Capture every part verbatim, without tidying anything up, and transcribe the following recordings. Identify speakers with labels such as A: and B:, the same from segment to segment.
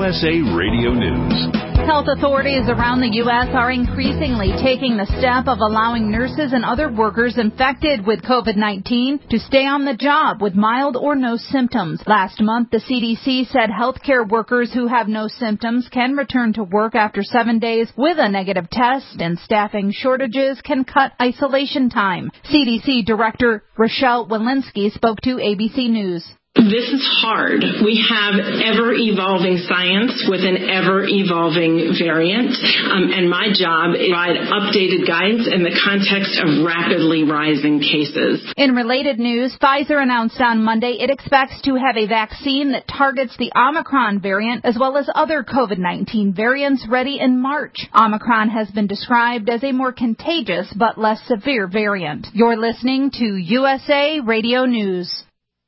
A: S A Radio News.
B: Health authorities around the U S are increasingly taking the step of allowing nurses and other workers infected with COVID nineteen to stay on the job with mild or no symptoms. Last month, the C D C said healthcare workers who have no symptoms can return to work after seven days with a negative test, and staffing shortages can cut isolation time. C D C Director Rochelle Walensky spoke to A B C News.
C: This is hard. We have ever-evolving science with an ever-evolving variant, um, and my job is to provide updated guidance in the context of rapidly rising cases.
B: In related news, Pfizer announced on Monday it expects to have a vaccine that targets the Omicron variant as well as other COVID nineteen variants ready in March. Omicron has been described as a more contagious but less severe variant. You're listening to U S A Radio News.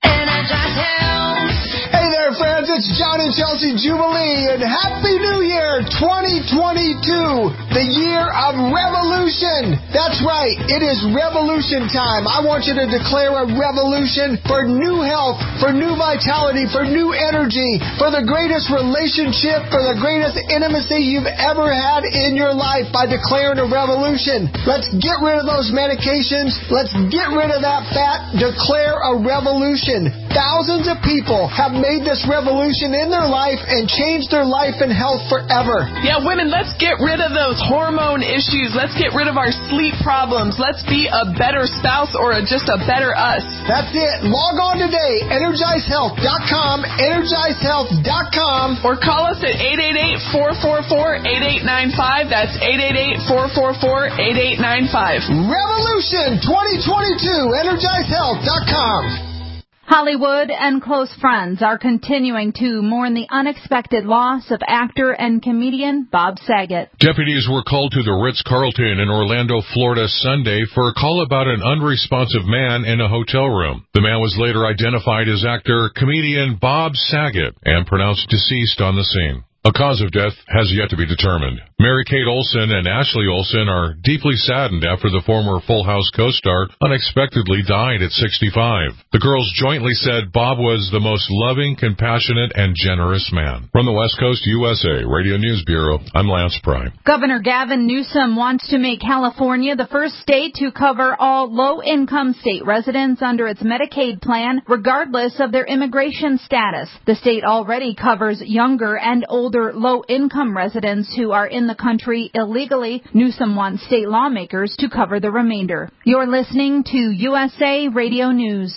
D: Hey there, friends, it's John and Chelsea Jubilee, and Happy New Year twenty twenty-two, the year of revolution. That's right, it is revolution time. I want you to declare a revolution for new health, for new vitality, for new energy, for the greatest relationship, for the greatest intimacy you've ever had in your life by declaring a revolution. Let's get rid of those medications. Let's get rid of that fat. Declare a revolution. Thousands of people have made this revolution in their life and changed their life and health forever.
E: Yeah, women, let's get rid of those hormone issues. Let's get rid of our sleep problems. Let's be a better spouse or a, just a better us.
D: That's it. Log on today, energize health dot com, energize health dot com.
E: Or call us at eight eight eight, four four four, eight eight nine five. That's eight eight eight, four four four, eight eight nine five.
D: Revolution twenty twenty-two, energize health dot com.
B: Hollywood and close friends are continuing to mourn the unexpected loss of actor and comedian Bob Saget.
F: Deputies were called to the Ritz-Carlton in Orlando, Florida, Sunday for a call about an unresponsive man in a hotel room. The man was later identified as actor-comedian Bob Saget and pronounced deceased on the scene. A cause of death has yet to be determined. Mary-Kate Olsen and Ashley Olsen are deeply saddened after the former Full House co-star unexpectedly died at sixty-five. The girls jointly said Bob was the most loving, compassionate, and generous man. From the West Coast U S A Radio News Bureau, I'm Lance Prime.
B: Governor Gavin Newsom wants to make California the first state to cover all low-income state residents under its Medicaid plan, regardless of their immigration status. The state already covers younger and older Older low-income residents who are in the country illegally. Newsom wants state lawmakers to cover the remainder. You're listening to U S A Radio News.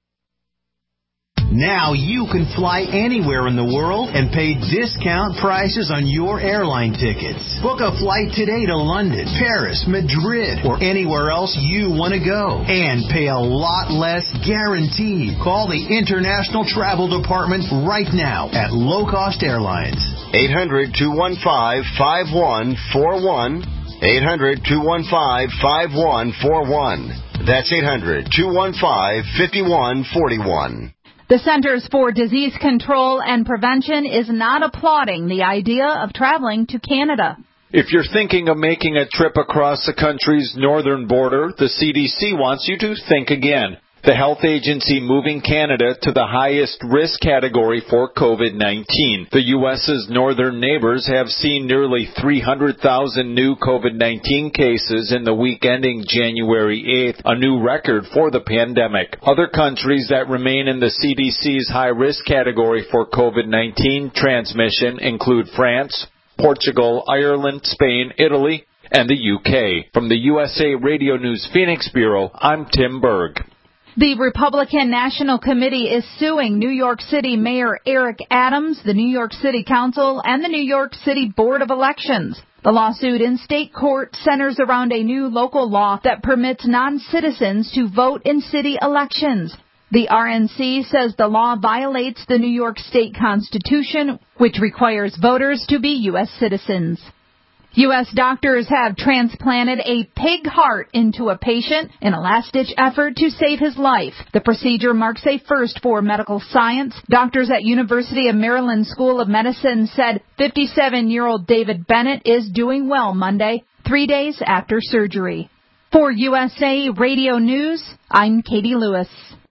G: Now you can fly anywhere in the world and pay discount prices on your airline tickets. Book a flight today to London, Paris, Madrid, or anywhere else you want to go. And pay a lot less guaranteed. Call the International Travel Department right now at Low Cost Airlines.
H: eight hundred, two one five, five one four one. eight hundred, two one five, five one four one. That's eight hundred, two one five, five one four one.
B: The Centers for Disease Control and Prevention is not applauding the idea of traveling to Canada.
I: If you're thinking of making a trip across the country's northern border, the C D C wants you to think again. The health agency moving Canada to the highest risk category for COVID nineteen. The U S's northern neighbors have seen nearly three hundred thousand new COVID nineteen cases in the week ending January eighth, a new record for the pandemic. Other countries that remain in the C D C's high-risk category for COVID nineteen transmission include France, Portugal, Ireland, Spain, Italy, and the U K. From the U S A Radio News Phoenix Bureau, I'm Tim Berg.
B: The Republican National Committee is suing New York City Mayor Eric Adams, the New York City Council, and the New York City Board of Elections. The lawsuit in state court centers around a new local law that permits non-citizens to vote in city elections. The R N C says the law violates the New York State Constitution, which requires voters to be U S citizens. U S doctors have transplanted a pig heart into a patient in a last-ditch effort to save his life. The procedure marks a first for medical science. Doctors at University of Maryland School of Medicine said fifty-seven-year-old David Bennett is doing well Monday, three days after surgery. For U S A Radio News, I'm Katie Lewis.